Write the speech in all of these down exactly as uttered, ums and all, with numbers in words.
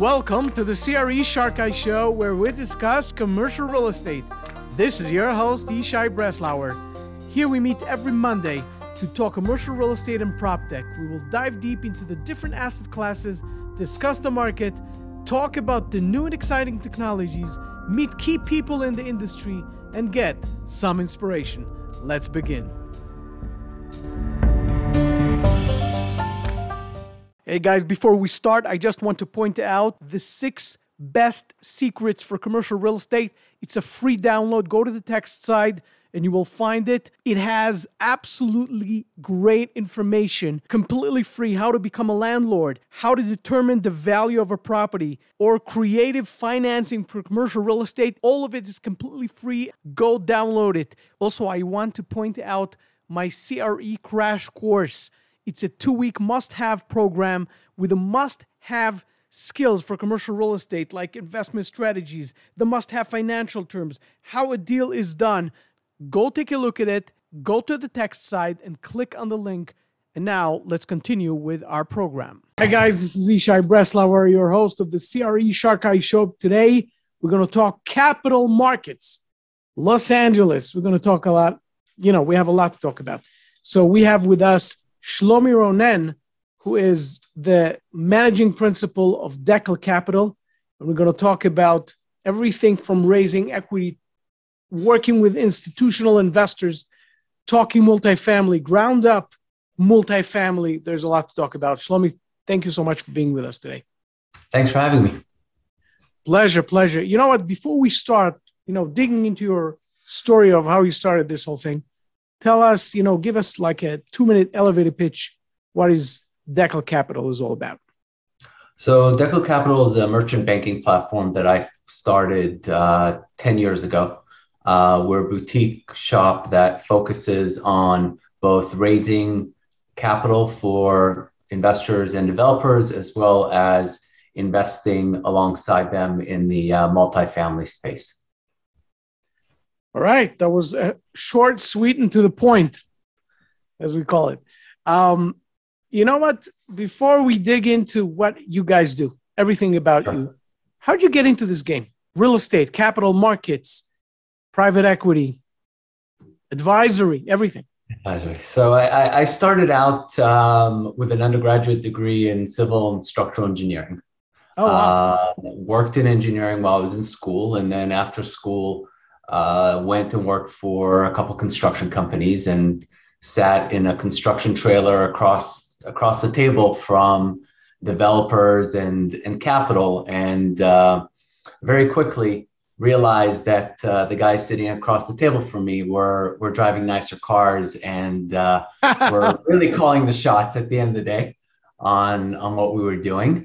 Welcome to the C R E Shark Eye Show, where we discuss commercial real estate. This is your host, Yishai Breslauer. Here we meet every Monday to talk commercial real estate and prop tech. We will dive deep into the different asset classes, discuss the market, talk about the new and exciting technologies, meet key people in the industry, and get some inspiration. Let's begin. Hey guys, before we start, I just want to point out the six best secrets for commercial real estate. It's a free download. Go to the text side and you will find it. It has absolutely great information, completely free, how to become a landlord, how to determine the value of a property, or creative financing for commercial real estate. All of it is completely free. Go download it. Also, I want to point out my C R E crash course. It's a two-week must-have program with a must-have skills for commercial real estate, like investment strategies, the must-have financial terms, how a deal is done. Go take a look at it, go to the text side, and click on the link. And now, let's continue with our program. Hi guys, this is Yishai Breslauer, your host of the C R E Shark Eye Show. Today, we're going to talk capital markets. Los Angeles, we're going to talk a lot. You know, we have a lot to talk about. So we have with us Shlomi Ronen, who is the managing principal of Deckel Capital. And we're going to talk about everything from raising equity, working with institutional investors, talking multifamily, ground up multifamily. There's a lot to talk about. Shlomi, thank you so much for being with us today. Thanks for having me. Pleasure, pleasure. You know what? Before we start, you know, digging into your story of how you started this whole thing, tell us, you know, give us like a two-minute elevator pitch. What is Deckel Capital is all about? So Deckel Capital is a merchant banking platform that I started uh, ten years ago. Uh, we're a boutique shop that focuses on both raising capital for investors and developers, as well as investing alongside them in the uh, multifamily space. All right. That was uh, short, sweet, and to the point, as we call it. Um, you know what? Before we dig into what you guys do, everything about you, how'd you get into this game? Real estate, capital markets, private equity, advisory, everything. Advisory. So I, I started out um, with an undergraduate degree in civil and structural engineering. Oh, wow. Uh, worked in engineering while I was in school. And then after school, Uh, went and worked for a couple construction companies and sat in a construction trailer across across the table from developers and, and capital, and uh, very quickly realized that uh, the guys sitting across the table from me were were driving nicer cars and uh, were really calling the shots at the end of the day on on what we were doing.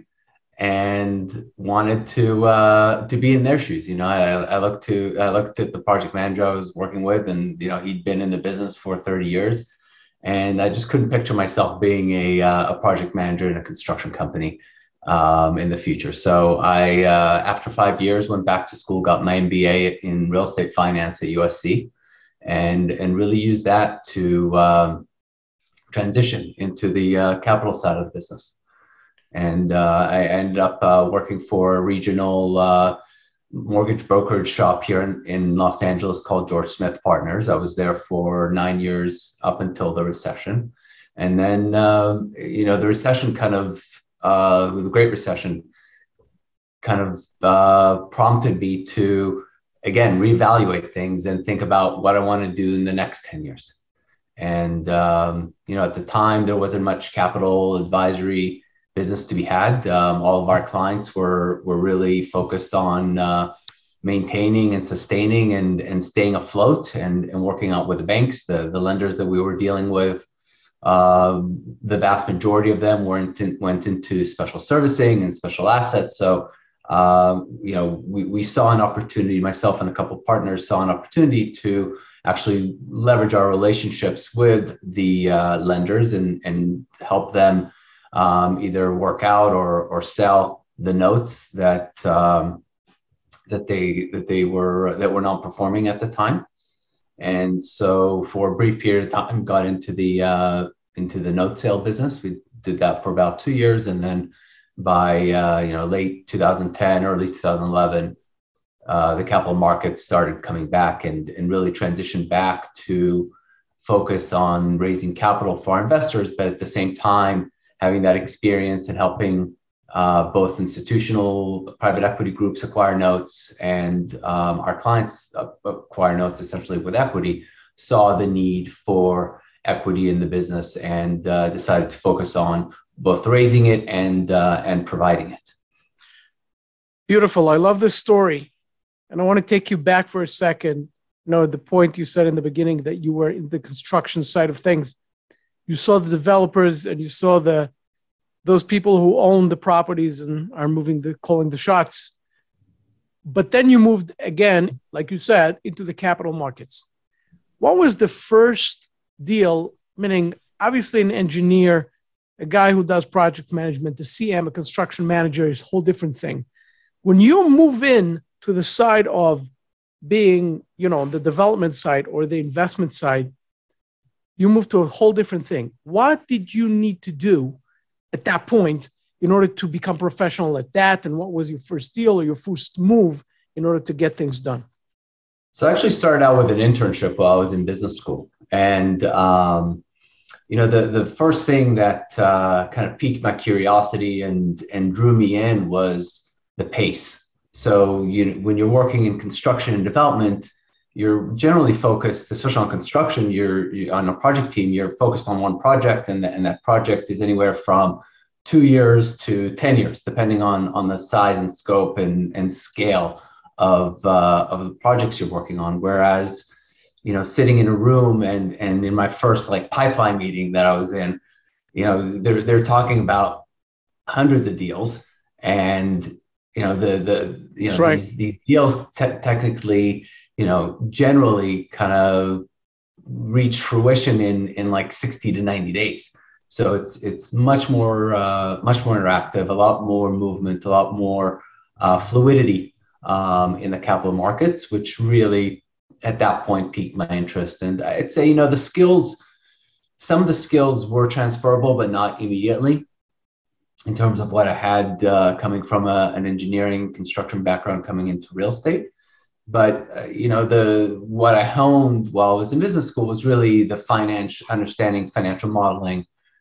And wanted to uh, to be in their shoes. You know, I, I looked to I looked at the project manager I was working with, and you know, he'd been in the business for thirty years, and I just couldn't picture myself being a uh, a project manager in a construction company um, in the future. So I, uh, after five years, went back to school, got my M B A in real estate finance at U S C, and and really used that to um, transition into the uh, capital side of the business. And uh, I ended up uh, working for a regional uh, mortgage brokerage shop here in, in Los Angeles called George Smith Partners. I was there for nine years up until the recession. And then, um, you know, the recession kind of, uh, the Great Recession kind of uh, prompted me to, again, reevaluate things and think about what I want to do in the next ten years. And, um, you know, at the time, there wasn't much capital advisory business to be had. Um, all of our clients were were really focused on uh, maintaining and sustaining and and staying afloat and, and working out with the banks, the, the lenders that we were dealing with. Uh, the vast majority of them went, in, went into special servicing and special assets. So, uh, you know, we, we saw an opportunity, myself and a couple of partners saw an opportunity to actually leverage our relationships with the uh, lenders and, and help them Um, either work out or or sell the notes that um, that they that they were that were not performing at the time, and so for a brief period of time, got into the uh, into the note sale business. We did that for about two years, and then by uh, you know late two thousand ten, early two thousand eleven, uh, the capital markets started coming back and, and really transitioned back to focus on raising capital for our investors, but at the same time, having that experience and helping uh, both institutional private equity groups acquire notes and um, our clients acquire notes essentially with equity, saw the need for equity in the business and uh, decided to focus on both raising it and uh, and providing it. Beautiful. I love this story. And I want to take you back for a second. You know, the point you said in the beginning that you were in the construction side of things. You saw the developers and you saw the those people who own the properties and are moving the calling the shots. But then you moved again, like you said, into the capital markets. What was the first deal? Meaning, obviously, an engineer, a guy who does project management, the C M, a construction manager is a whole different thing. When you move in to the side of being, you know, the development side or the investment side, you move to a whole different thing. What did you need to do at that point in order to become professional at that? And what was your first deal or your first move in order to get things done? So I actually started out with an internship while I was in business school. And, um, you know, the, the first thing that uh, kind of piqued my curiosity and, and drew me in was the pace. So you, when you're working in construction and development, you're generally focused, especially on construction, you're, you're on a project team, you're focused on one project, and, the, and that project is anywhere from two years to ten years, depending on, on the size and scope and, and scale of, uh, of the projects you're working on. Whereas, you know, sitting in a room and, and in my first like pipeline meeting that I was in, you know, they're, they're talking about hundreds of deals, and, you know, the, the, you know, right. these, these deals te- technically, you know, generally kind of reach fruition in, in like sixty to ninety days. So it's, it's much more, uh, much more interactive, a lot more movement, a lot more uh, fluidity um, in the capital markets, which really at that point piqued my interest. And I'd say, you know, the skills, some of the skills were transferable, but not immediately in terms of what I had uh, coming from a, an engineering construction background coming into real estate. But, uh, you know, the what I honed while I was in business school was really the finance, understanding financial modeling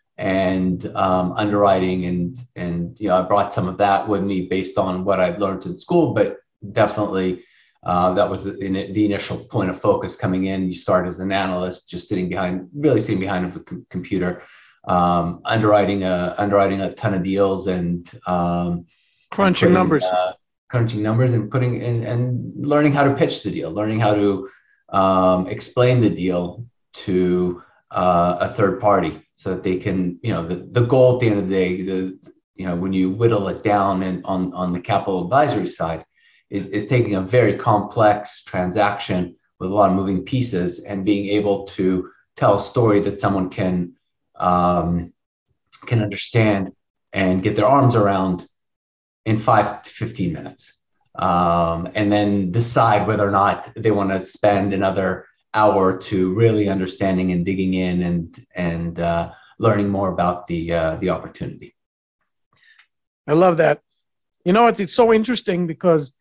and um, underwriting. And, and, you know, I brought some of that with me based on what I'd learned in school, but definitely uh, that was the, the initial point of focus coming in. You start as an analyst, just sitting behind, really sitting behind a com- computer, um, underwriting, a, underwriting a ton of deals and um, crunching and putting, numbers. Uh, crunching numbers and putting in and learning how to pitch the deal, learning how to um, explain the deal to uh, a third party so that they can, you know, the, the goal at the end of the day, the, you know, when you whittle it down and on, on the capital advisory side is, is taking a very complex transaction with a lot of moving pieces and being able to tell a story that someone can, um, can understand and get their arms around in five to fifteen minutes, um, and then decide whether or not they want to spend another hour to really understanding and digging in and and uh, learning more about the uh, the opportunity. I love that. You know what? It's so interesting because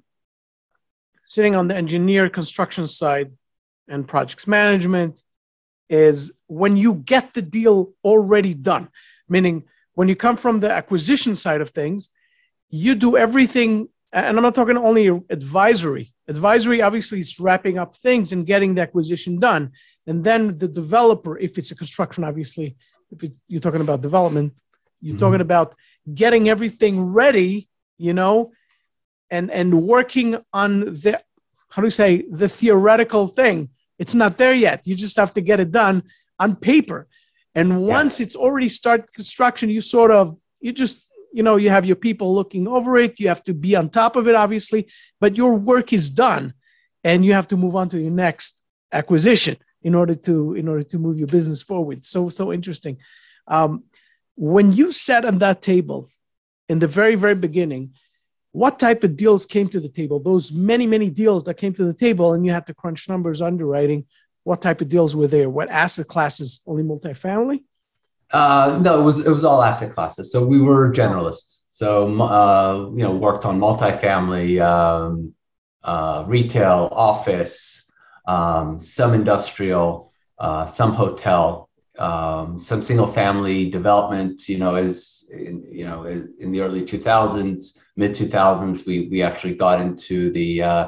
sitting on the engineer construction side and projects management is when you get the deal already done, meaning when you come from the acquisition side of things, you do everything, and I'm not talking only advisory. Advisory obviously is wrapping up things and getting the acquisition done. And then the developer, if it's a construction, obviously, if it, you're talking about development, you're mm-hmm. talking about getting everything ready, you know, and, and working on the, how do you say, the theoretical thing. It's not there yet. You just have to get it done on paper. And once yeah. it's already started construction, you sort of, you just, you know, you have your people looking over it. You have to be on top of it, obviously, but your work is done and you have to move on to your next acquisition in order to, in order to move your business forward. So, so interesting. Um, when you sat on that table in the very, very beginning, what type of deals came to the table? Those many, many deals that came to the table and you had to crunch numbers underwriting. What type of deals were there? What asset classes? Only multifamily? Uh, no, it was it was all asset classes. So we were generalists. So, uh, you know, worked on multifamily, um, uh, retail, office, um, some industrial, uh, some hotel, um, some single family development. You know, as in, you know, as in the early two thousands, mid two thousands, we we actually got into the uh,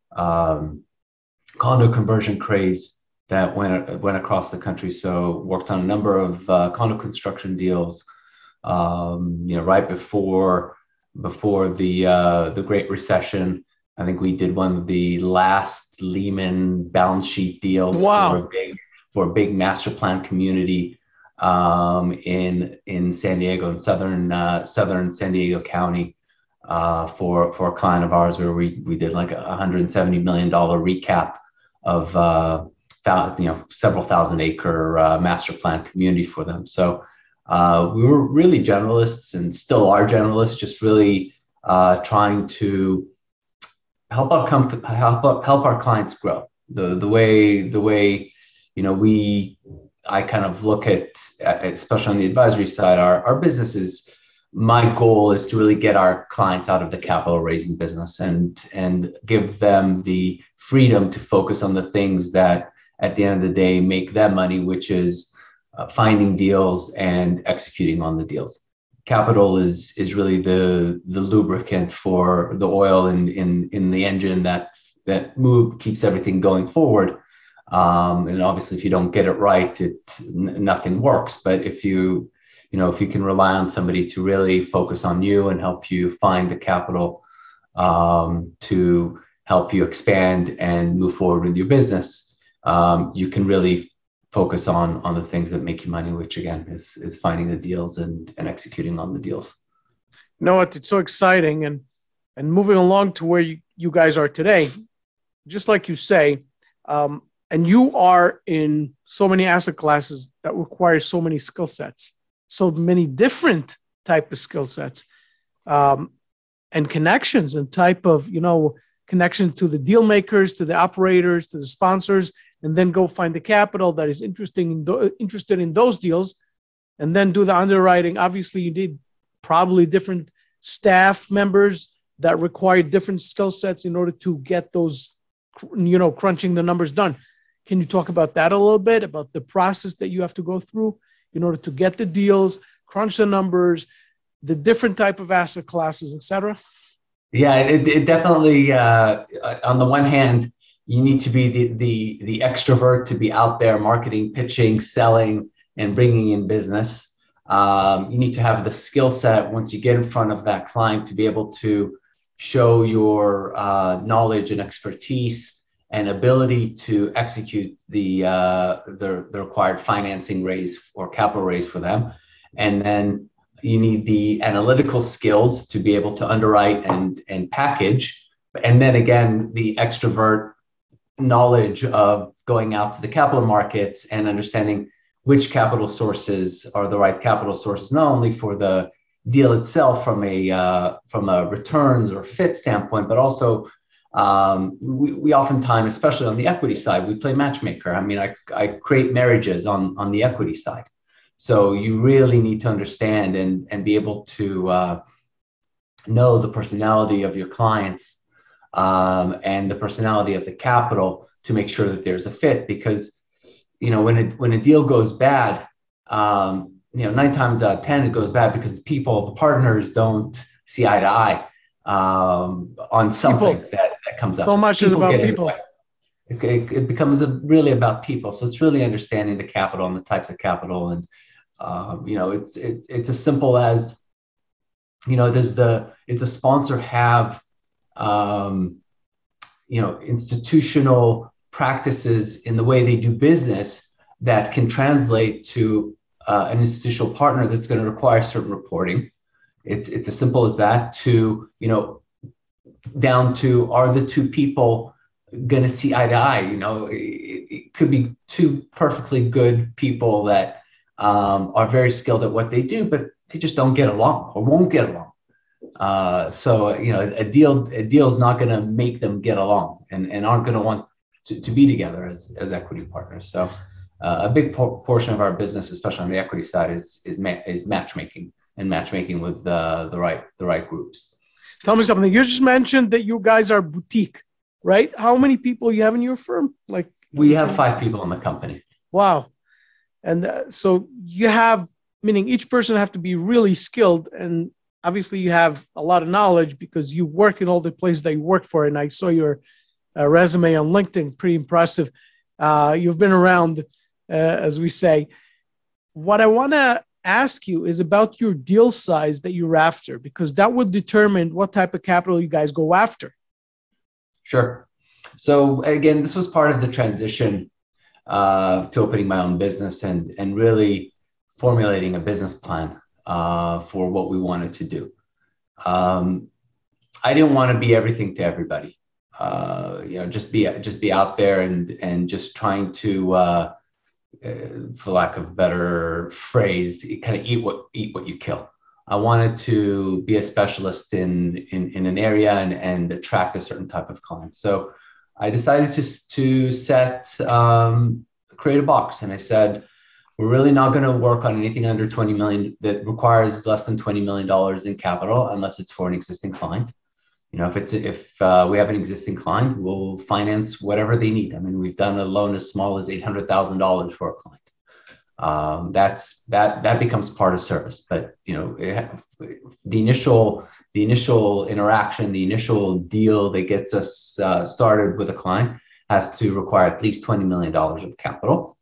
um, condo conversion craze that went went across the country. So, worked on a number of uh, condo construction deals. Um, you know, right before before the uh, the Great Recession. I think we did one of the last Lehman balance sheet deals Wow. for a big for a big master plan community um, in in San Diego, in southern uh, southern San Diego County, uh, for for a client of ours, where we we did like a one hundred seventy million dollar recap of uh, you know several thousand acre uh, master plan community for them. So. Uh, we were really generalists and still are generalists, just really uh, trying to help our comp- help help our clients grow. The the way the way you know we I kind of look at, especially on the advisory side, our our business is, my goal is to really get our clients out of the capital raising business and and give them the freedom to focus on the things that at the end of the day make them money, which is Uh, finding deals and executing on the deals. Capital is is really the the lubricant for the oil in in in the engine that that move keeps everything going forward. Um, and obviously, if you don't get it right, it n- nothing works. But if you you know if you can rely on somebody to really focus on you and help you find the capital um, to help you expand and move forward with your business, um, you can really focus on on the things that make you money, which again is is finding the deals and and executing on the deals. You know what? It's so exciting, and and moving along to where you, you guys are today, just like you say, um, and you are in so many asset classes that require so many skill sets, so many different type of skill sets, um, and connections and type of you know connection to the deal makers, to the operators, to the sponsors. And then go find the capital that is interesting in th- interested in those deals, and then do the underwriting. Obviously, you need probably different staff members that require different skill sets in order to get those, you know, crunching the numbers done. Can you talk about that a little bit, about the process that you have to go through in order to get the deals, crunch the numbers, the different type of asset classes, et cetera? Yeah, it, it definitely. Uh, on the one hand, you need to be the, the, the extrovert to be out there marketing, pitching, selling, and bringing in business. Um, you need to have the skill set once you get in front of that client to be able to show your uh, knowledge and expertise and ability to execute the, uh, the, the required financing raise or capital raise for them. And then you need the analytical skills to be able to underwrite and, and package. And then again, the extrovert knowledge of going out to the capital markets and understanding which capital sources are the right capital sources, not only for the deal itself from a uh, from a returns or fit standpoint, but also um, we, we oftentimes, especially on the equity side, we play matchmaker. I mean, I, I create marriages on, on the equity side. So you really need to understand and, and be able to uh, know the personality of your clients Um, and the personality of the capital to make sure that there's a fit. Because, you know, when it when a deal goes bad, um, you know, nine times out of ten it goes bad because the people, the partners, don't see eye to eye um, on something that, that comes up. So much people is about get people. It, it, it becomes a, really about people. So it's really understanding the capital and the types of capital, and um, you know, it's it, it's as simple as, you know, does the is the sponsor have Um, you know, institutional practices in the way they do business that can translate to uh, an institutional partner that's going to require certain reporting. It's it's as simple as that. To you know, down to, are the two people going to see eye to eye? You know, it, it could be two perfectly good people that um, are very skilled at what they do, but they just don't get along or won't get along. Uh, so, you know, a deal, a deal is not going to make them get along and, and aren't going to want to, to be together as, as equity partners. So uh, a big por- portion of our business, especially on the equity side, is, is, ma- is matchmaking. and matchmaking with the, the right the right groups. Tell me something. You just mentioned that you guys are boutique, right? How many people you have in your firm? Like we have five people in the company. Wow. And uh, so you have, meaning each person have to be really skilled, and obviously you have a lot of knowledge because you work in all the places that you work for. And I saw your uh, resume on LinkedIn, pretty impressive. Uh, you've been around, uh, as we say. What I want to ask you is about your deal size that you're after, because that would determine what type of capital you guys go after. Sure. So again, this was part of the transition uh, to opening my own business and, and really formulating a business plan uh, for what we wanted to do. Um, I didn't want to be everything to everybody. Uh, you know, just be just be out there and and just trying to, uh, uh, for lack of a better phrase, kind of eat what eat what you kill. I wanted to be a specialist in in, in an area and, and attract a certain type of client. So I decided to to set um, create a box, and I said, we're really not going to work on anything under twenty million that requires less than twenty million dollars in capital unless it's for an existing client. You know, if it's if uh, we have an existing client, we'll finance whatever they need. I mean, we've done a loan as small as eight hundred thousand dollars for a client. Um, that's that that becomes part of service. But you know, it, the initial the initial interaction, the initial deal that gets us uh, started with a client has to require at least twenty million dollars of capital.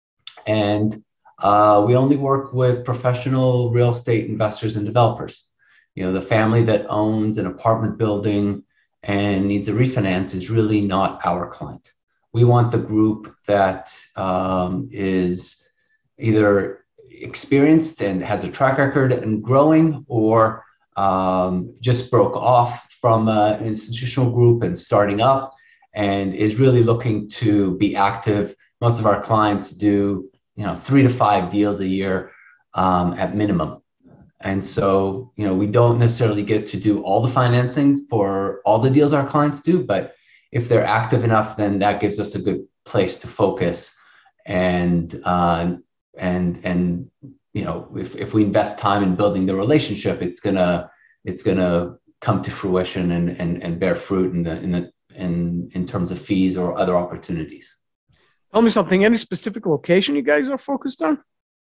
And uh, we only work with professional real estate investors and developers. You know, the family that owns an apartment building and needs a refinance is really not our client. We want the group that um, is either experienced and has a track record and growing, or um, just broke off from uh, an institutional group and starting up and is really looking to be active. Most of our clients do, you know, three to five deals a year um, at minimum. And so, you know, we don't necessarily get to do all the financing for all the deals our clients do, but if they're active enough, then that gives us a good place to focus. And, uh, and, and, you know, if, if we invest time in building the relationship, it's gonna, it's gonna come to fruition and, and, and bear fruit in the, in the, in, in terms of fees or other opportunities. Tell me something, any specific location you guys are focused on?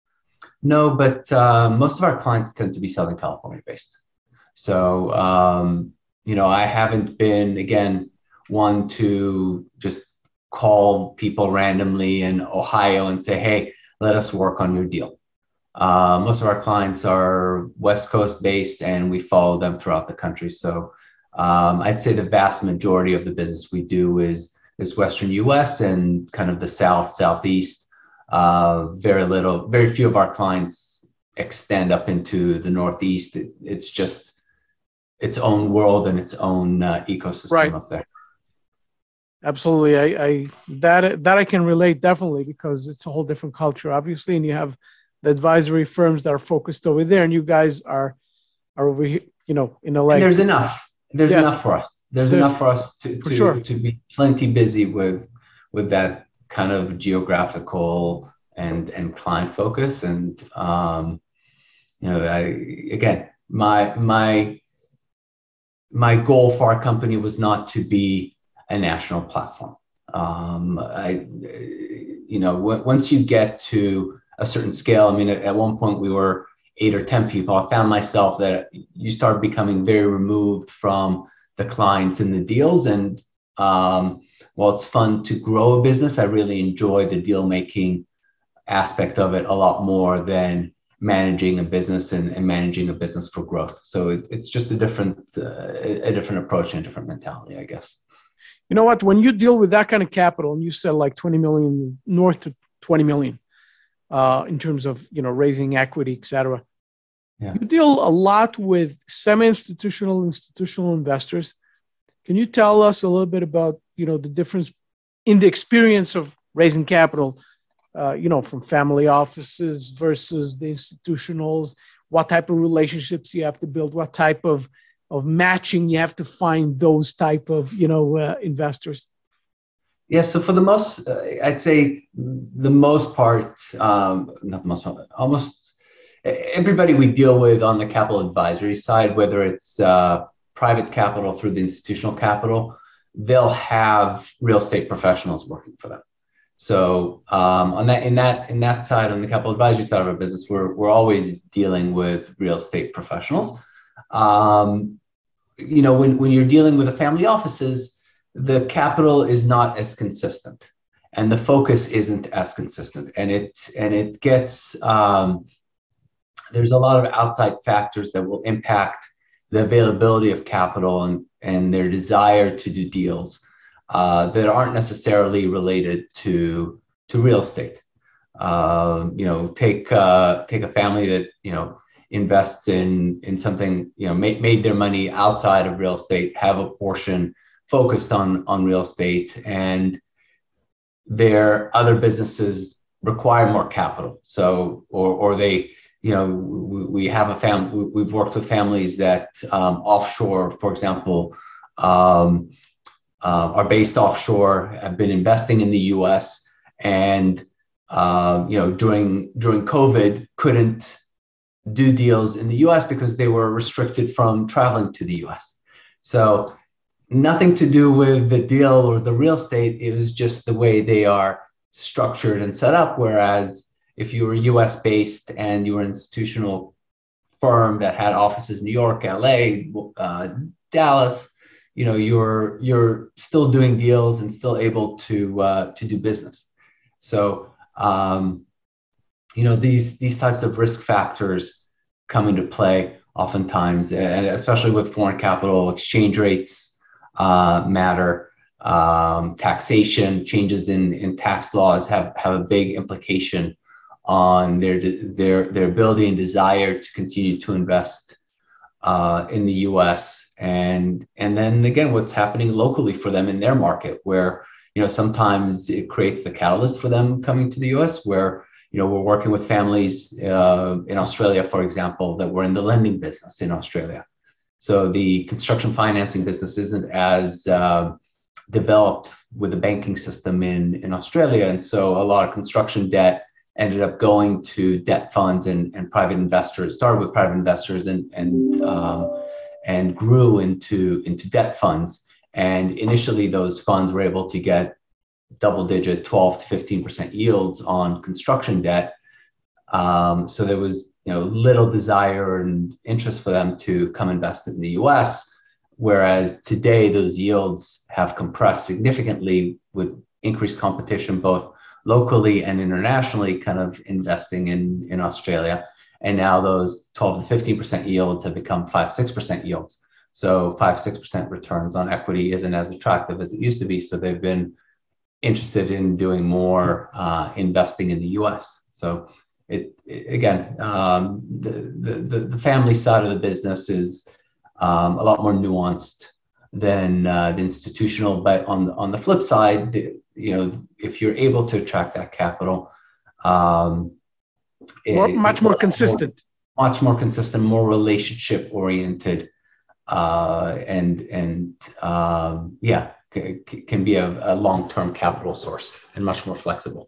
No, but uh, most of our clients tend to be Southern California based. So, um, you know, I haven't been, again, one to just call people randomly in Ohio and say, hey, let us work on your deal. Uh, most of our clients are West Coast based, and we follow them throughout the country. So um, I'd say the vast majority of the business we do is, is Western U S and kind of the South, Southeast. Uh, very little, very few of our clients extend up into the Northeast. It, it's just its own world and its own uh, ecosystem right up there. Absolutely. I, I that that I can relate definitely, because it's a whole different culture, obviously, and you have the advisory firms that are focused over there, and you guys are are over here, you know, in L A. And there's enough. There's yes. enough for us. There's, There's enough for us to to, sure. to be plenty busy with with that kind of geographical and and client focus. And um, you know, I again, my my my goal for our company was not to be a national platform. Um, I, you know, w- once you get to a certain scale, I mean, at, at one point we were eight or ten people. I found myself that you start becoming very removed from the clients and the deals. And um, while it's fun to grow a business, I really enjoy the deal making aspect of it a lot more than managing a business and, and managing a business for growth. So it, it's just a different, uh, a different approach and a different mentality, I guess. You know what? When you deal with that kind of capital, and you said like twenty million, north to twenty million, uh, in terms of, you know, raising equity, et cetera. Yeah. You deal a lot with semi-institutional, institutional investors. Can you tell us a little bit about, you know, the difference in the experience of raising capital, uh, you know, from family offices versus the institutionals, what type of relationships you have to build, what type of, of matching you have to find those type of, you know, uh, investors? Yeah, so for the most, uh, I'd say the most part, um, not the most part, almost everybody we deal with on the capital advisory side, whether it's uh, private capital through the institutional capital, they'll have real estate professionals working for them. So um, on that, in that, in that side, on the capital advisory side of our business, we're we're always dealing with real estate professionals. Um, you know, when when you're dealing with the family offices, the capital is not as consistent, and the focus isn't as consistent, and it and it gets um, there's a lot of outside factors that will impact the availability of capital and and their desire to do deals uh, that aren't necessarily related to to real estate. Um, you know, take uh, take a family that you know invests in in something, you know, made made their money outside of real estate, have a portion focused on on real estate, and their other businesses require more capital. So, or or they, you know, we, we have a family, we've worked with families that um, offshore, for example, um, uh, are based offshore, have been investing in the U S, and uh, you know, during during COVID, couldn't do deals in the U S because they were restricted from traveling to the U S. So nothing to do with the deal or the real estate. It was just the way they are structured and set up. Whereas if you were U S based and you were an institutional firm that had offices in New York, L A, uh, Dallas, you know, you're you're still doing deals and still able to uh, to do business. So um, you know, these these types of risk factors come into play oftentimes, and especially with foreign capital, exchange rates uh, matter. Um, taxation changes in, in tax laws have, have a big implication on their their their ability and desire to continue to invest uh, in the U S, and and then again, what's happening locally for them in their market, where you know sometimes it creates the catalyst for them coming to the U S, where you know we're working with families uh, in Australia, for example, that were in the lending business in Australia. So the construction financing business isn't as uh, developed with the banking system in, in Australia. And so a lot of construction debt ended up going to debt funds and, and private investors, started with private investors and, and, um, and grew into, into debt funds. And initially those funds were able to get double digit twelve to fifteen percent yields on construction debt. Um, so there was you know little desire and interest for them to come invest in the U S. Whereas today, those yields have compressed significantly with increased competition, both locally and internationally, kind of investing in, in Australia. And now those twelve to fifteen percent yields have become five, six percent yields. So five, six percent returns on equity isn't as attractive as it used to be. So they've been interested in doing more uh, investing in the U S. So it, it again, um, the, the, the family side of the business is Um, a lot more nuanced than uh, the institutional, but on the, on the flip side, the, you know, if you're able to attract that capital, um, more, it, much more consistent, more, much more consistent, more relationship oriented, uh, and and um, yeah, c- can be a, a long term capital source and much more flexible.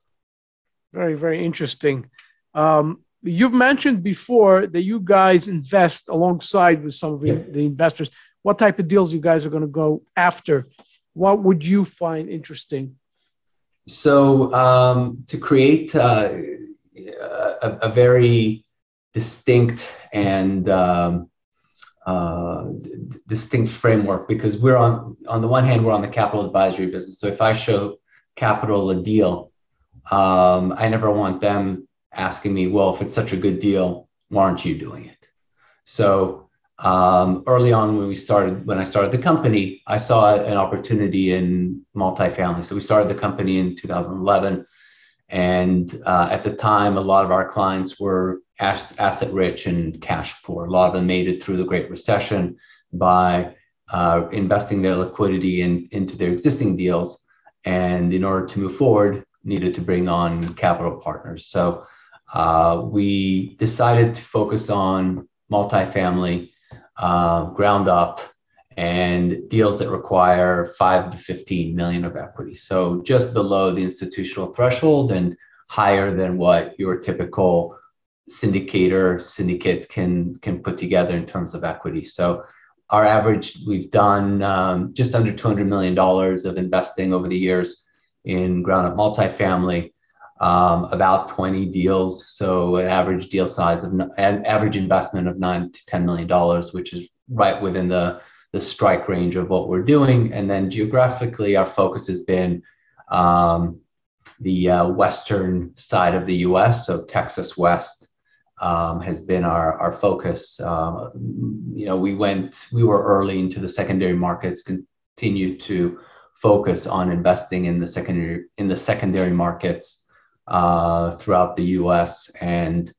Very very interesting. Um, You've mentioned before that you guys invest alongside with some of yeah. the investors. What type of deals you guys are going to go after? What would you find interesting? So um, to create uh, a, a very distinct and um, uh, d- distinct framework, because we're on, on the one hand, we're on the capital advisory business. So if I show capital a deal, um, I never want them asking me, well, if it's such a good deal, why aren't you doing it? So um, early on when we started, when I started the company, I saw an opportunity in multifamily. So we started the company in two thousand eleven. And uh, at the time, a lot of our clients were asset rich and cash poor. A lot of them made it through the Great Recession by uh, investing their liquidity in, into their existing deals. And in order to move forward, needed to bring on capital partners. So Uh, we decided to focus on multifamily, uh, ground up, and deals that require five to fifteen million of equity. So just below the institutional threshold and higher than what your typical syndicator syndicate can can put together in terms of equity. So our average, we've done um, just under two hundred million dollars of investing over the years in ground up multifamily, um, about twenty deals. So an average deal size of an average investment of nine to ten million dollars, which is right within the, the strike range of what we're doing. And then geographically, our focus has been um, the uh, western side of the U S, so Texas West. Um, has been our, our focus. Uh, you know, we went, we were early into the secondary markets, continued to focus on investing in the secondary, in the secondary markets uh, throughout the U S. And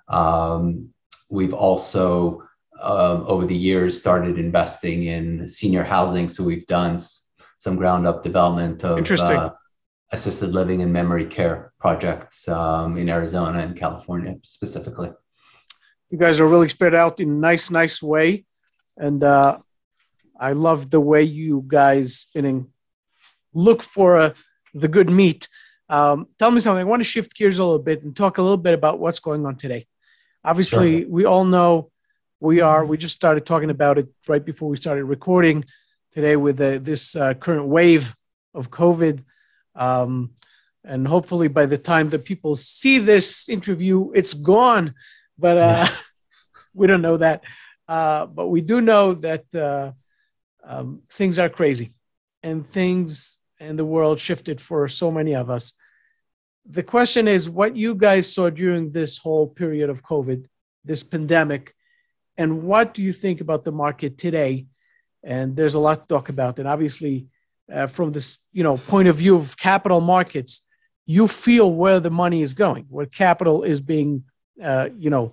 um, we've also, uh, over the years, started investing in senior housing. So we've done some ground up development of Interesting. Uh, assisted living and memory care projects um, in Arizona and California specifically. You guys are really spread out in a nice, nice way. And uh, I love the way you guys spinning, look for uh, the good meat. Um, tell me something. I want to shift gears a little bit and talk a little bit about what's going on today. Obviously, sure. We all know we are, we just started talking about it right before we started recording today with uh, this uh, current wave of COVID. Um, and hopefully by the time that people see this interview, it's gone, but uh, yeah. We don't know that. Uh, but we do know that uh, um, things are crazy and things in the world shifted for so many of us. The question is what you guys saw during this whole period of COVID, this pandemic, and what do you think about the market today? And there's a lot to talk about. And obviously, Uh, from this, you know, point of view of capital markets, you feel where the money is going, where capital is being, uh, you know,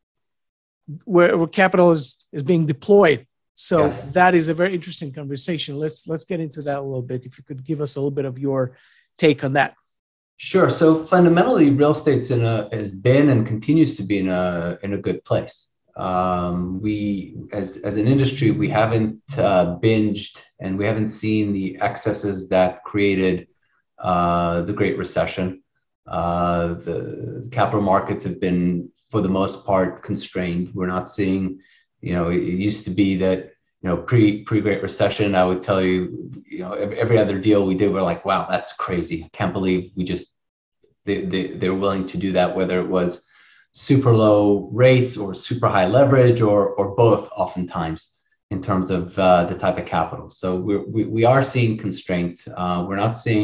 where, where capital is is being deployed. So yes. That is a very interesting conversation. Let's let's get into that a little bit. If you could give us a little bit of your take on that. Sure. So fundamentally, real estate's in a has been and continues to be in a in a good place. Um, we, as, as an industry, we haven't uh, binged and we haven't seen the excesses that created uh, the Great Recession. Uh, the capital markets have been, for the most part, constrained. We're not seeing, you know, it, it used to be that, you know, pre, pre-Great Recession, I would tell you, you know, every, every other deal we did, we're like, wow, that's crazy. I can't believe we just, they, they, they're willing to do that, whether it was super low rates or super high leverage or or both oftentimes in terms of uh, the type of capital. So we're, we we are seeing constraint. Uh, we're not seeing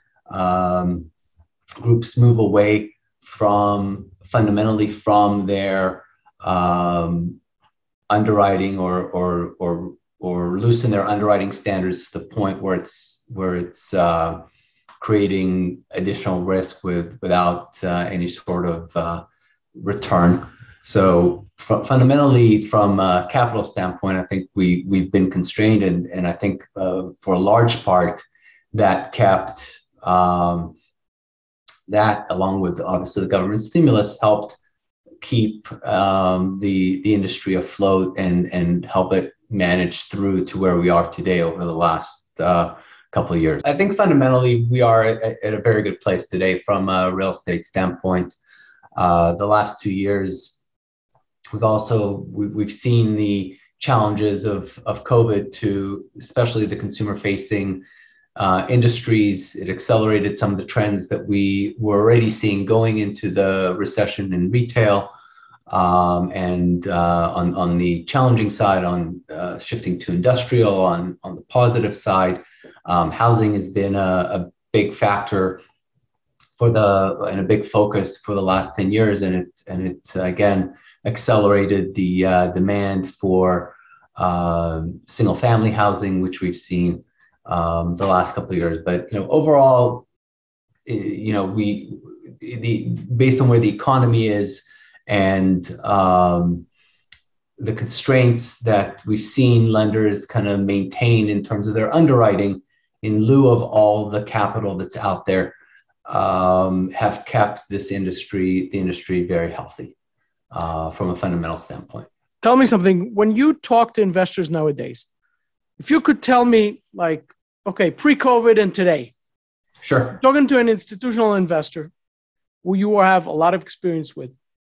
um, groups move away from fundamentally from their um, underwriting or or or or loosen their underwriting standards to the point where it's where it's uh, creating additional risk with without uh, any sort of uh, return. So f- fundamentally, from a capital standpoint, I think we we've been constrained, and and I think uh, for a large part that kept um, that, along with obviously the government stimulus, helped keep um, the the industry afloat and and help it manage through to where we are today over the last uh, couple of years. I think fundamentally we are at, at a very good place today from a real estate standpoint. Uh, the last two years, we've also we, we've seen the challenges of of COVID to especially the consumer-facing uh, industries. It accelerated some of the trends that we were already seeing going into the recession in retail, um, and uh, on on the challenging side, on uh, shifting to industrial. On on the positive side, um, housing has been a, a big factor for the and a big focus for the last ten years, and it and it again accelerated the uh, demand for uh, single family housing, which we've seen um, the last couple of years. But you know, overall, you know, we the based on where the economy is and um, the constraints that we've seen lenders kind of maintain in terms of their underwriting, in lieu of all the capital that's out there, Um, have kept this industry, the industry, very healthy uh, from a fundamental standpoint. Tell me something. When you talk to investors nowadays, if you could tell me, like, okay, pre-COVID and today, sure, talking to an institutional investor who you have a lot of experience with,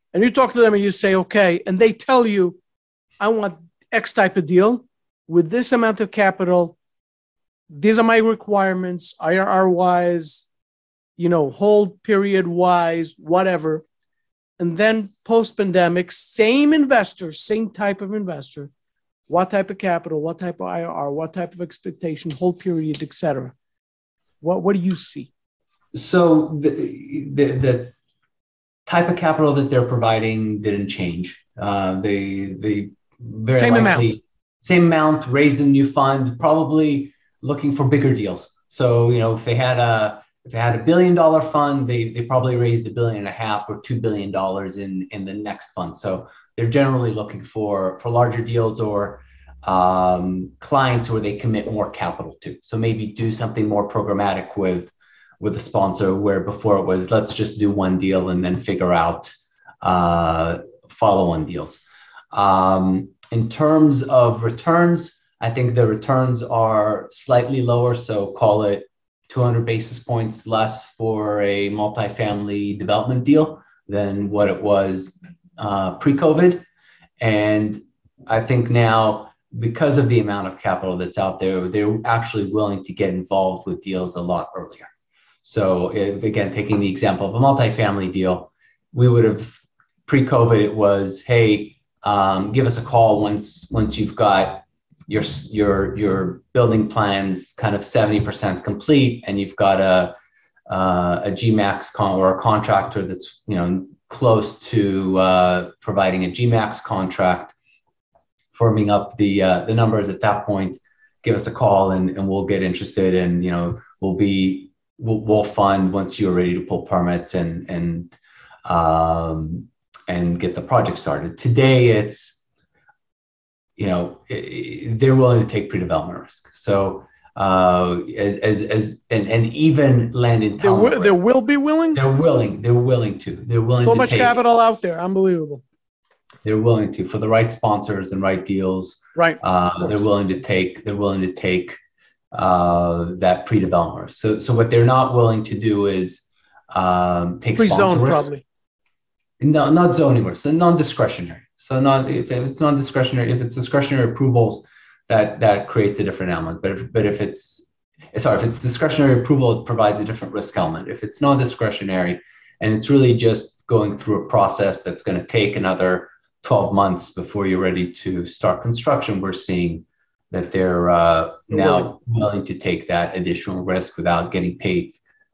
and you talk to them and you say, okay, and they tell you, I want X type of deal with this amount of capital. These are my requirements, I R R wise, you know, hold period wise, whatever. And then post pandemic, same investor, same type of investor, what type of capital, what type of I R R, what type of expectation, hold period, et cetera. What, what do you see? So the, the, the type of capital that they're providing didn't change. Uh, they, they very same likely, amount. Same amount, raised a new fund, probably looking for bigger deals. So, you know, if they had a, if they had a billion dollar fund, they, they probably raised a billion and a half or two billion dollars in, in the next fund. So they're generally looking for, for larger deals or um, clients where they commit more capital to. So maybe do something more programmatic with, with a sponsor, where before it was, let's just do one deal and then figure out uh, follow-on deals. Um, in terms of returns, I think the returns are slightly lower. So call it two hundred basis points less for a multifamily development deal than what it was uh, pre-COVID. And I think now, because of the amount of capital that's out there, they're actually willing to get involved with deals a lot earlier. So if, again, taking the example of a multifamily deal, we would have, pre-COVID, it was, hey, um, give us a call once once you've got your your your building plans kind of seventy percent complete, and you've got a uh, a G MAX con or a contractor that's, you know, close to uh, providing a G MAX contract, firming up the uh, the numbers at that point. Give us a call and, and we'll get interested, and, you know, we'll be we'll, we'll fund once you're ready to pull permits and and um, and get the project started. Today, it's, you know, they're willing to take pre-development risk. So uh, as, as, as and, and even land in town. They, they will be willing? They're willing. They're willing to. They're willing so to much take, capital out there. Unbelievable. They're willing to, for the right sponsors and right deals. Right. Uh, they're willing to take, they're willing to take uh, that pre-development risk. So, so what they're not willing to do is um, take pre-zone probably. No, not zoning risk, so non-discretionary. So not if it's non-discretionary, if it's discretionary approvals, that that creates a different element. But if but if it's sorry, if it's discretionary approval, it provides a different risk element. If it's non-discretionary and it's really just going through a process that's going to take another twelve months before you're ready to start construction, we're seeing that they're uh, now willing to take that additional risk without getting paid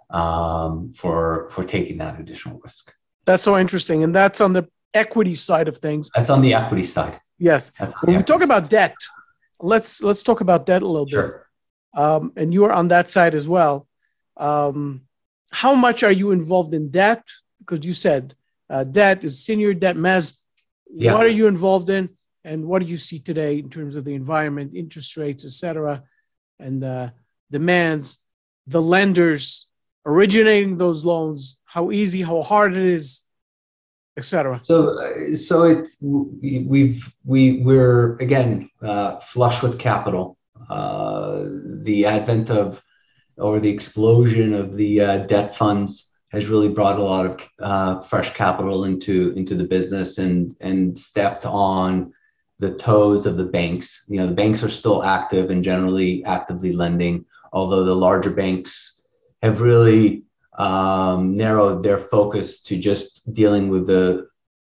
um, for for taking that additional risk. That's so interesting. And that's on the equity side of things. That's on the equity side. Yes. When we talk side. about debt, let's let's talk about debt a little sure. bit. Um, and you are on that side as well. Um, how much are you involved in debt? Because you said uh, debt is senior debt, mezz. Yeah. What are you involved in? And what do you see today in terms of the environment, interest rates, et cetera, and uh, demands, the lenders originating those loans, how easy, how hard it is, et cetera? So, uh, so it's we've we we're again uh, flush with capital. Uh, the advent of or the explosion of the uh, debt funds has really brought a lot of uh, fresh capital into into the business and and stepped on the toes of the banks. You know, the banks are still active and generally actively lending, although the larger banks have really um, narrowed their focus to just dealing with the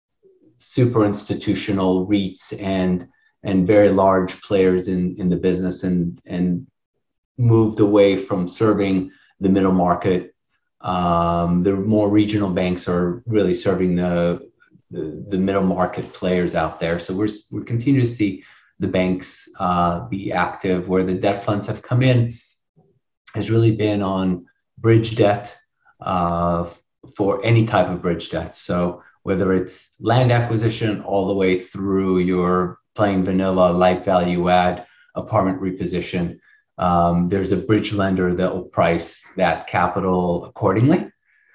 super institutional REITs and and very large players in, in the business, and and moved away from serving the middle market. Um, the more regional banks are really serving the, the the middle market players out there. So we're we continue to see the banks uh, be active. Where the debt funds have come in has really been on bridge debt uh, for any type of bridge debt. So whether it's land acquisition all the way through your plain vanilla light value add apartment reposition, um, there's a bridge lender that will price that capital accordingly,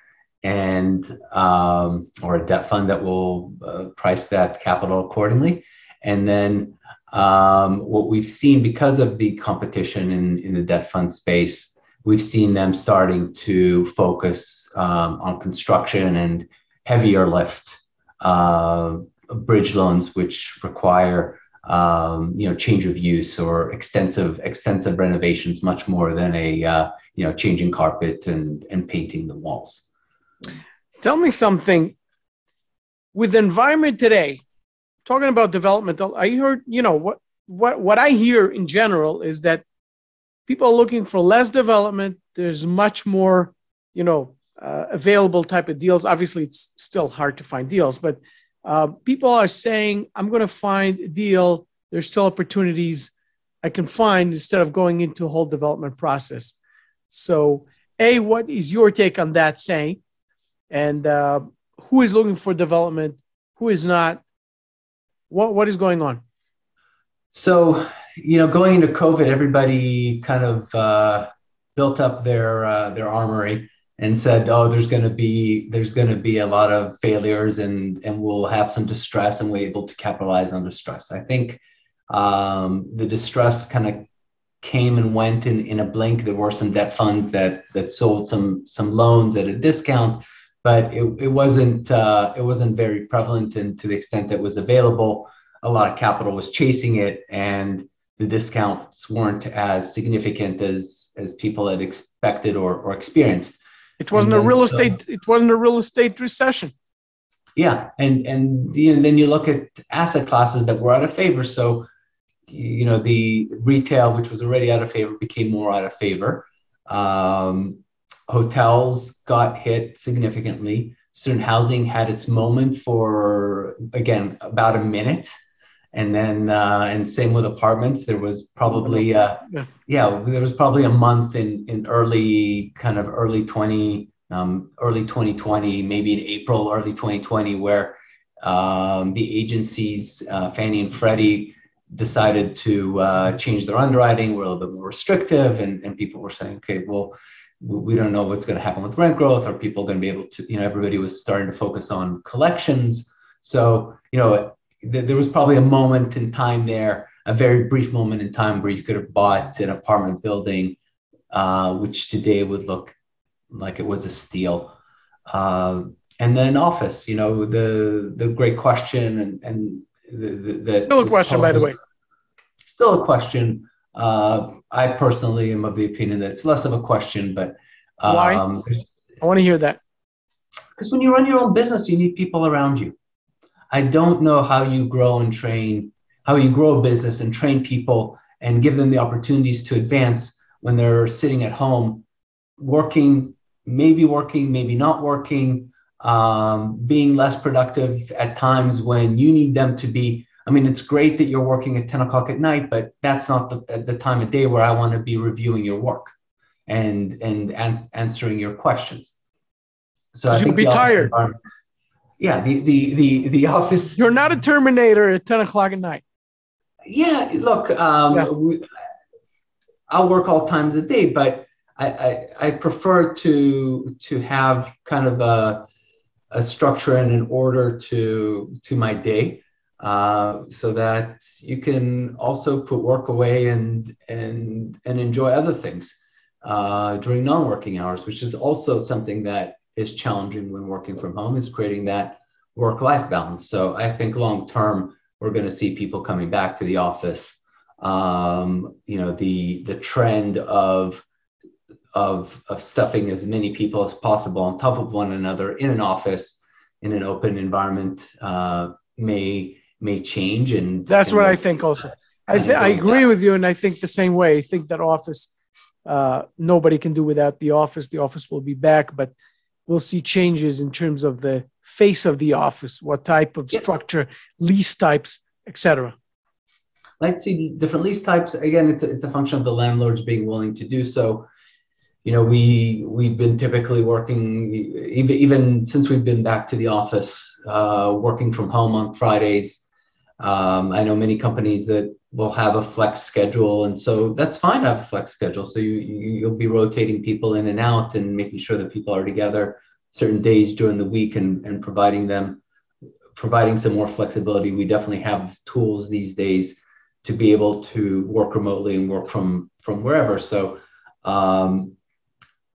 and um, or a debt fund that will uh, price that capital accordingly. And then um, what we've seen, because of the competition in, in the debt fund space, we've seen them starting to focus um, on construction and heavier lift uh, bridge loans, which require um, you know change of use or extensive extensive renovations, much more than a uh, you know changing carpet and and painting the walls. Tell me something. With the environment today, talking about development, I heard, you know, what what what I hear in general is that people are looking for less development. There's much more, you know, uh, available type of deals. Obviously, it's still hard to find deals, but uh, people are saying, I'm going to find a deal. There's still opportunities I can find instead of going into a whole development process. So, A, what is your take on that saying? And uh, who is looking for development? Who is not? What What is going on? So, you know, going into COVID, everybody kind of uh, built up their uh, their armory and said, "Oh, there's going to be there's going to be a lot of failures, and and we'll have some distress, and we're able to capitalize on distress." I think um, the distress kind of came and went in in a blink. There were some debt funds that that sold some some loans at a discount, but it it wasn't uh, it wasn't very prevalent, and to the extent that was available, a lot of capital was chasing it, and the discounts weren't as significant as as people had expected or, or experienced. It wasn't a real estate. So, it wasn't a real estate recession. Yeah, and and you know, then you look at asset classes that were out of favor. So, you know, the retail, which was already out of favor, became more out of favor. Um, hotels got hit significantly. Student housing had its moment for, again, about a minute. And then, uh, and same with apartments. There was probably, uh, yeah. yeah, there was probably a month in in early, kind of early twenty, um, early twenty twenty, maybe in April, early twenty twenty, where um, the agencies, uh, Fannie and Freddie, decided to uh, change their underwriting. Were a little bit more restrictive, and and people were saying, okay, well, we don't know what's going to happen with rent growth. Are people going to be able to? You know, everybody was starting to focus on collections. So, you know, there was probably a moment in time there, a very brief moment in time where you could have bought an apartment building, uh, which today would look like it was a steal. Uh, and then office, you know, the the great question, and and the, the, the still a question, by the way. Still a question. Uh, I personally am of the opinion that it's less of a question, but um, why? I want to hear that. Because when you run your own business, you need people around you. I don't know how you grow and train, how you grow a business and train people and give them the opportunities to advance when they're sitting at home, working, maybe working, maybe not working, um, being less productive at times when you need them to be. I mean, it's great that you're working at ten o'clock at night, but that's not the, the time of day where I want to be reviewing your work and, and ans- answering your questions. So I think be tired. Yeah, the, the the the office. You're not a Terminator at ten o'clock at night. Yeah, look, um, yeah. We, I'll work all times of day, but I, I, I prefer to to have kind of a, a structure and an order to to my day, uh, so that you can also put work away and and and enjoy other things uh, during non-working hours, which is also something that is challenging when working from home, is creating that work-life balance. So I think long-term, we're going to see people coming back to the office. Um, you know, the the trend of, of, of stuffing as many people as possible on top of one another in an office, in an open environment, uh, may may change. And that's and what I think also. I, th- I agree with you, and I think the same way. I think that office, uh, nobody can do without the office. The office will be back, but we'll see changes in terms of the face of the office, what type of yep. structure, lease types, et cetera. Let's see the different lease types. Again, it's a, it's a function of the landlords being willing to do so. You know, we, we've been typically working, even, even since we've been back to the office, uh, working from home on Fridays. Um, I know many companies that will have a flex schedule, and so that's fine to have a flex schedule. So you, you, you'll be rotating people in and out and making sure that people are together certain days during the week, and, and providing them, providing some more flexibility. We definitely have tools these days to be able to work remotely and work from, from wherever. So um,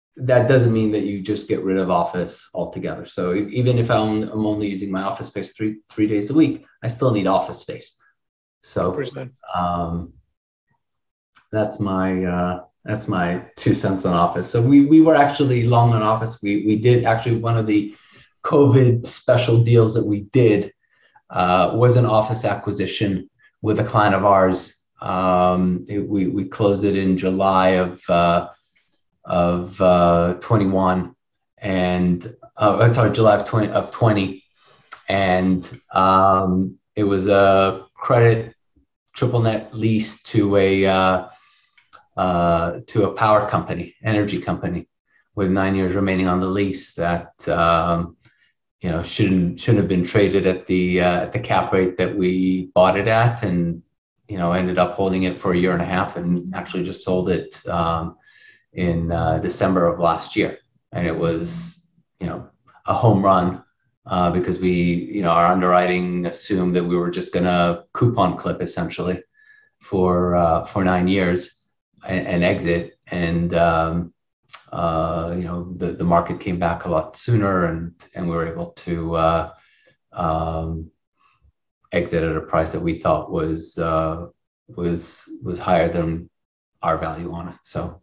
that doesn't mean that you just get rid of office altogether. So even if I'm, I'm only using my office space three three days a week, I still need office space. So um, that's my uh, that's my two cents on office. So we we were actually long on office. We we did actually one of the COVID special deals that we did uh, was an office acquisition with a client of ours. Um, it, we we closed it in July of uh, of uh, twenty-one, and uh, sorry, July of twenty of twenty, and um, it was a credit triple net lease to a uh, uh, to a power company, energy company, with nine years remaining on the lease. That um, you know shouldn't shouldn't have been traded at the uh, at the cap rate that we bought it at, and you know ended up holding it for a year and a half, and actually just sold it um, in uh, December of last year, and it was you know a home run. Uh, because we, you know, our underwriting assumed that we were just going to coupon clip essentially for uh, for nine years and, and exit, and um, uh, you know, the, the market came back a lot sooner, and and we were able to uh, um, exit at a price that we thought was uh, was was higher than our value on it. So,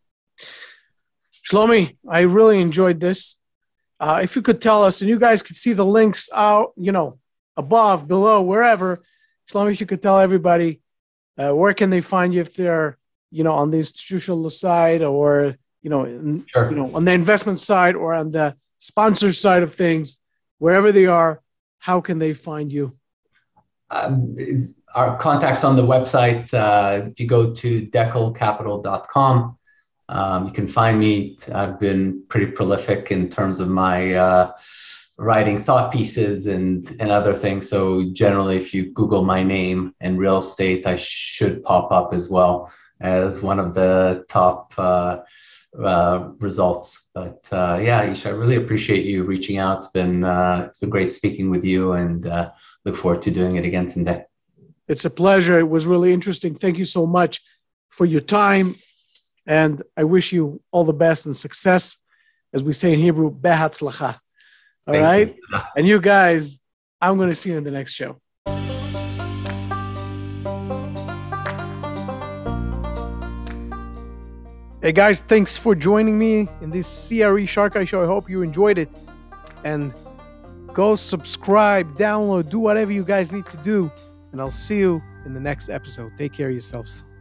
Shlomi, I really enjoyed this. Uh, if you could tell us, and you guys could see the links out, you know, above, below, wherever. Shlomi, if you could tell everybody, uh, where can they find you if they're, you know, on the institutional side, or, you know, in, sure. you know, on the investment side or on the sponsor side of things, wherever they are, how can they find you? Um, our contacts on the website. Uh, if you go to deckel capital dot com. Um, you can find me. I've been pretty prolific in terms of my uh, writing thought pieces and, and other things. So generally, if you Google my name and real estate, I should pop up as well as one of the top uh, uh, results. But uh, yeah, Yishai, I really appreciate you reaching out. It's been uh, it's been great speaking with you, and uh, look forward to doing it again someday. It's a pleasure. It was really interesting. Thank you so much for your time. And I wish you all the best and success. As we say in Hebrew, behatzlacha. All Thank right? You. And you guys, I'm going to see you in the next show. Hey guys, thanks for joining me in this C R E Shark Eye show. I hope you enjoyed it. And go subscribe, download, do whatever you guys need to do. And I'll see you in the next episode. Take care of yourselves.